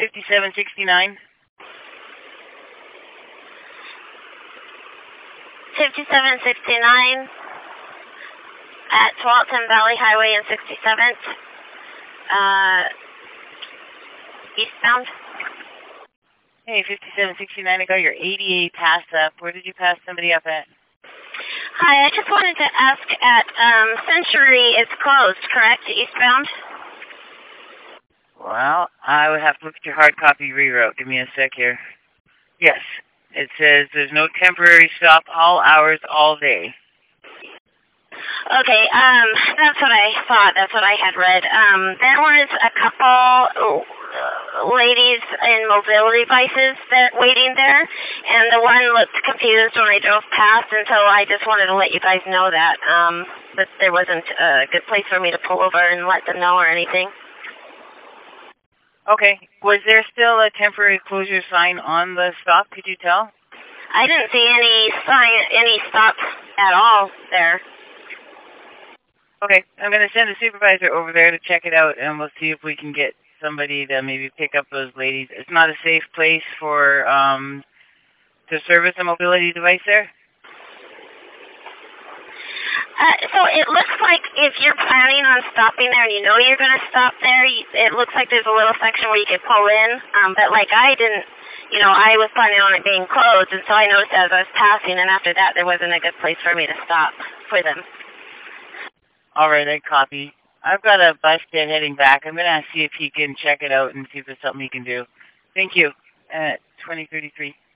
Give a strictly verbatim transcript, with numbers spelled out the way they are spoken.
fifty-seven sixty-nine. fifty-seven sixty-nine at Tualatin Valley Highway and sixty-seventh, uh, eastbound. Hey, fifty-seven sixty-nine, I got your eighty-eight pass up. Where did you pass somebody up at? Hi, I just wanted to ask at um, Century, it's closed, correct, eastbound? Well, I would have to look at your hard copy reroute. Give me a sec here. Yes, it says there's no temporary stop, all hours, all day. Okay, um, that's what I thought. That's what I had read. Um, there was a couple ladies in mobility devices that waiting there, and the one looked confused when I drove past, and so I just wanted to let you guys know that, um, that there wasn't a good place for me to pull over and let them know or anything. Okay. Was there still a temporary closure sign on the stop? Could you tell? I didn't see any sign, any stop at all there. Okay. I'm going to send a supervisor over there to check it out, and we'll see if we can get somebody to maybe pick up those ladies. It's not a safe place for, um, to service a mobility device there? Uh, so it looks like if you're planning on stopping there and you know you're going to stop there, you, it looks like there's a little section where you can pull in. Um, but like I didn't, you know, I was planning on it being closed, and so I noticed as I was passing, and after that there wasn't a good place for me to stop for them. All right, I copy. I've got a bus kid heading back. I'm going to see if he can check it out and see if there's something he can do. Thank you. At twenty thirty-three.